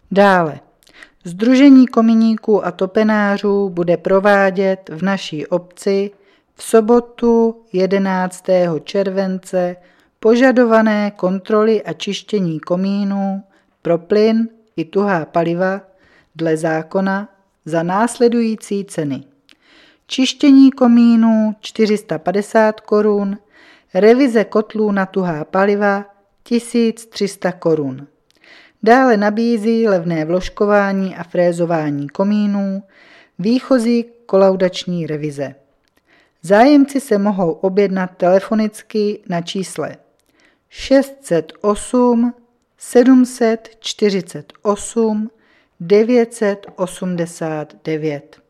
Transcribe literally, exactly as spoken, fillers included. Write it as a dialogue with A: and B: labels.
A: Dále. Sdružení kominíků a topenářů bude provádět v naší obci v sobotu jedenáctého července požadované kontroly a čištění komínů pro plyn i tuhá paliva dle zákona za následující ceny. Čištění komínů čtyři sta padesát korun, revize kotlů na tuhá paliva tisíc tři sta korun. Dále nabízí levné vložkování a frézování komínů, výchozí kolaudační revize. Zájemci se mohou objednat telefonicky na čísle šest set osm sedm set čtyřicet osm devět set osmdesát devět.